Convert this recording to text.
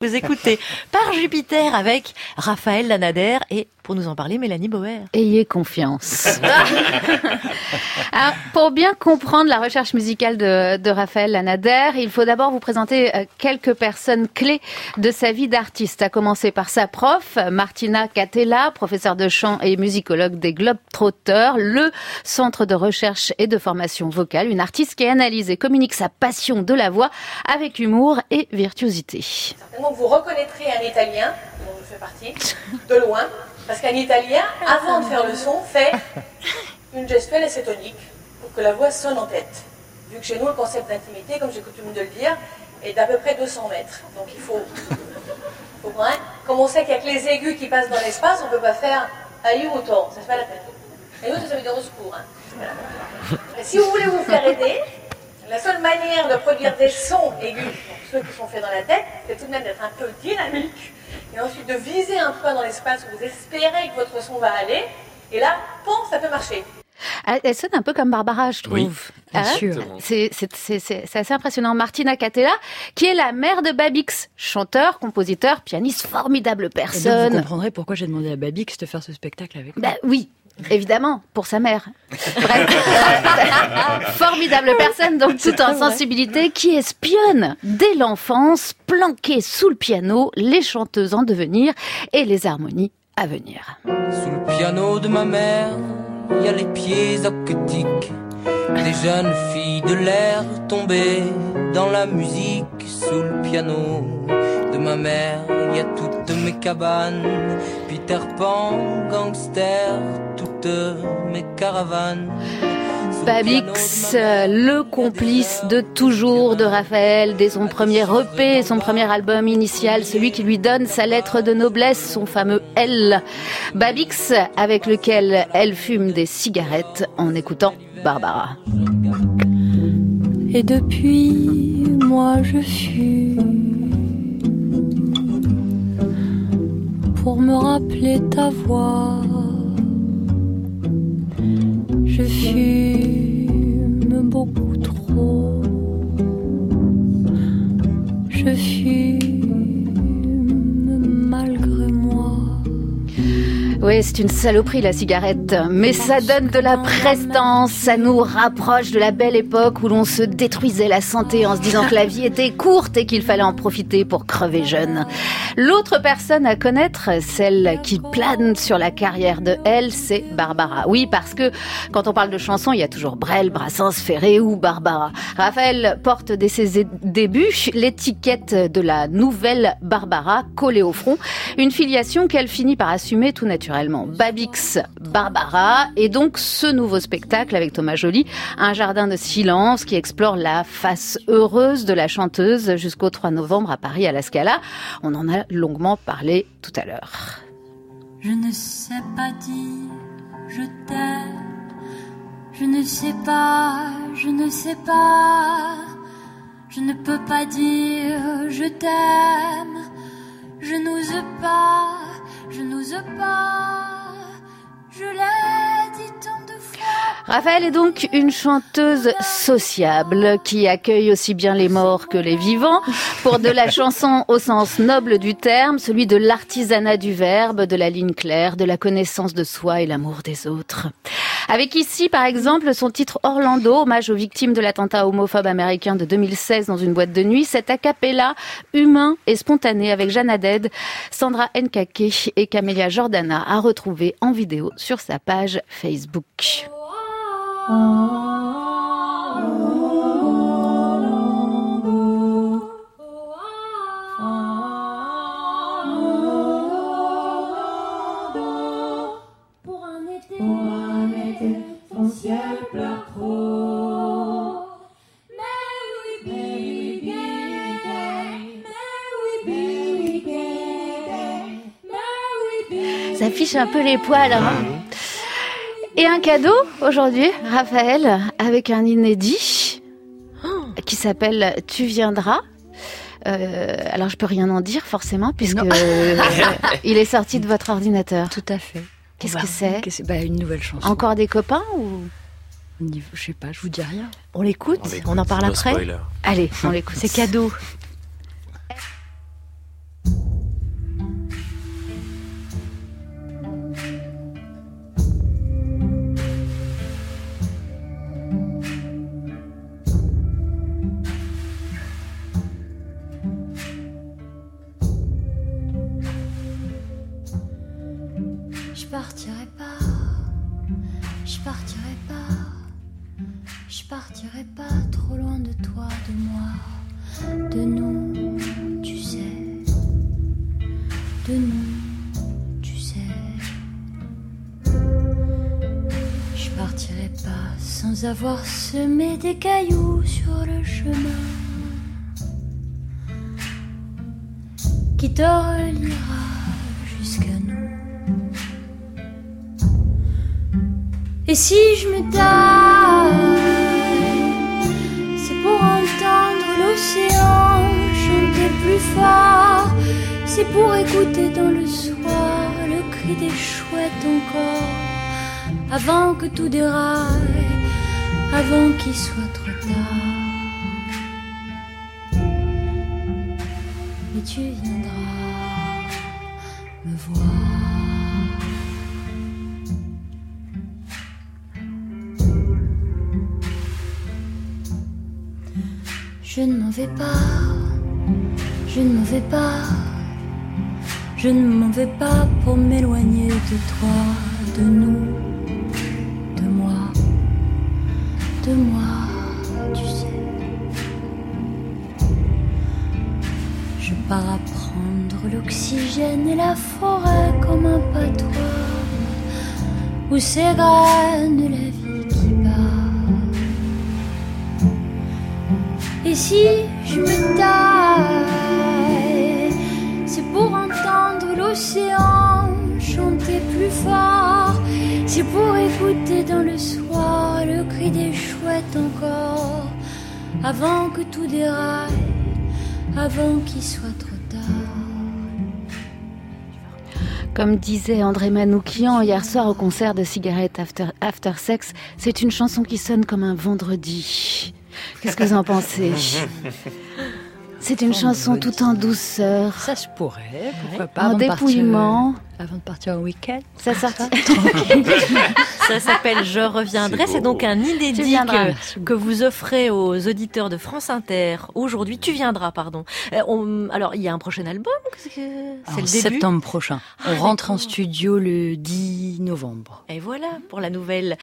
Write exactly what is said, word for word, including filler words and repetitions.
Vous écoutez Par Jupiter avec Raphaël Lanader et pour nous en parler, Mélanie Bauer. Ayez confiance. Alors, pour bien comprendre la recherche musicale de, de Raphaël Lanader, il faut d'abord vous présenter quelques personnes clés de sa vie d'artiste. À commencer par sa prof, Martina Catella, professeure de chant et musicologue des Globetrotters, le centre de recherche et de formation vocale, une artiste qui analyse et communique sa passion de la voix avec humour et virtuosité. Certainement, vous reconnaîtrez un Italien, dont je fais partie, de loin. Parce qu'un Italien, avant de faire le son, fait une gestuelle acétonique pour que la voix sonne en tête. Vu que chez nous, le concept d'intimité, comme j'ai coutume de le dire, est d'à peu près deux cents mètres. Donc il faut... faut hein, comme on sait qu'il n'y a que les aigus qui passent dans l'espace, on ne peut pas faire aiuto, ça se fait à la tête. Aiuto, ça veut dire au secours. Hein. Et si vous voulez vous faire aider, la seule manière de produire des sons aigus, donc ceux qui sont faits dans la tête, c'est tout de même d'être un peu dynamique. Et ensuite de viser un point dans l'espace où vous espérez que votre son va aller. Et là, pom, ça peut marcher. Elle sonne un peu comme Barbara, je trouve. Oui, bien hein sûr. C'est, c'est, c'est, c'est, c'est assez impressionnant. Martina Catella, qui est la mère de Babix, chanteur, compositeur, pianiste, formidable personne. Et donc vous comprendrez pourquoi j'ai demandé à Babix de faire ce spectacle avec moi. Bah oui. Évidemment, pour sa mère. Bref, formidable personne, donc tout en sensibilité, qui espionne dès l'enfance, planquée sous le piano, les chanteuses en devenir et les harmonies à venir. Sous le piano de ma mère, il y a les pieds aquatiques des jeunes filles de l'air tombées dans la musique. Sous le piano de ma mère, il y a toutes mes cabanes, Peter Pan, gangster, toutes mes caravanes. Babix, le complice de toujours de Raphaël, dès son premier E P, son premier album initial, celui qui lui donne sa lettre de noblesse, son fameux L. Babix, avec lequel elle fume des cigarettes en écoutant Barbara. Et depuis, moi je fume pour me rappeler ta voix. Je fume beaucoup trop. Je fume malgré moi. Oui, c'est une saloperie la cigarette, mais ça donne de la prestance, ça nous rapproche de la belle époque où l'on se détruisait la santé en se disant que la vie était courte et qu'il fallait en profiter pour crever jeune. L'autre personne à connaître, celle qui plane sur la carrière de elle, c'est Barbara. Oui, parce que quand on parle de chansons, il y a toujours Brel, Brassens, Ferré ou Barbara. Raphaël porte dès ses débuts l'étiquette de la nouvelle Barbara collée au front, une filiation qu'elle finit par assumer tout naturellement. Babix, Barbara, et donc ce nouveau spectacle avec Thomas Joly, un jardin de silence qui explore la face heureuse de la chanteuse jusqu'au trois novembre à Paris à la Scala. On en a longuement parlé tout à l'heure. Je ne sais pas dire je t'aime, je ne sais pas, je ne sais pas, je ne peux pas dire je t'aime, je n'ose pas. Je n'ose pas, je l'ai dit tant de fois. Raphaël est donc une chanteuse sociable qui accueille aussi bien les morts que les vivants pour de la chanson au sens noble du terme, celui de l'artisanat du verbe, de la ligne claire, de la connaissance de soi et l'amour des autres. Avec ici, par exemple, son titre Orlando, hommage aux victimes de l'attentat homophobe américain de deux mille seize dans une boîte de nuit, cet a cappella humain et spontané avec Jeanne Haddad, Sandra Nkake et Camélia Jordana à retrouver en vidéo sur sa page Facebook. Ton ciel pleure trop. Mais oui, baby, mais oui, baby, mais oui, baby. Ça affiche un peu les poils, hein. Et un cadeau aujourd'hui, Raphaël, avec un inédit qui s'appelle Tu viendras. Euh, alors je peux rien en dire forcément puisque euh, il est sorti de votre ordinateur. Tout à fait. Qu'est-ce bah, que c'est qu'est-ce... Bah, une nouvelle chanson. Encore des copains ou Je sais pas, je vous dis rien. On l'écoute, on, on en parle no après. Spoiler. Allez, on l'écoute. C'est cadeau. partirai pas, je partirai pas, je partirai pas trop loin de toi, de moi, de nous, tu sais, de nous, tu sais. Je partirai pas sans avoir semé des cailloux sur le chemin qui te reliera jusqu'à nous. Et si je me taille, c'est pour entendre l'océan chanter plus fort, c'est pour écouter dans le soir le cri des chouettes encore, avant que tout déraille, avant qu'il soit trop tard. Mais tu viendras me voir. Je ne m'en vais pas, je ne m'en vais pas, je ne m'en vais pas pour m'éloigner de toi, de nous, de moi, de moi, tu sais. Je pars apprendre l'oxygène et la forêt comme un patois où s'égrène la vie qui bat. Et si je me taille, c'est pour entendre l'océan chanter plus fort, c'est pour écouter dans le soir le cri des chouettes encore, avant que tout déraille, avant qu'il soit trop tard. Comme disait André Manoukian hier soir au concert de Cigarette After, After Sex, c'est une chanson qui sonne comme un vendredi. Qu'est-ce que vous en pensez? C'est une chanson tout en douceur. Ça se pourrait, pourquoi pas. En avant dépouillement. De partir, avant de partir au week-end. Ça sortit. Ça s'appelle Je reviendrai. C'est, c'est donc un inédit que, que vous offrez aux auditeurs de France Inter aujourd'hui. Tu viendras, pardon. Euh, on, alors, il y a un prochain album? C'est, c'est en le début septembre prochain. On ah, rentre d'accord. en studio le dix novembre. Et voilà pour la nouvelle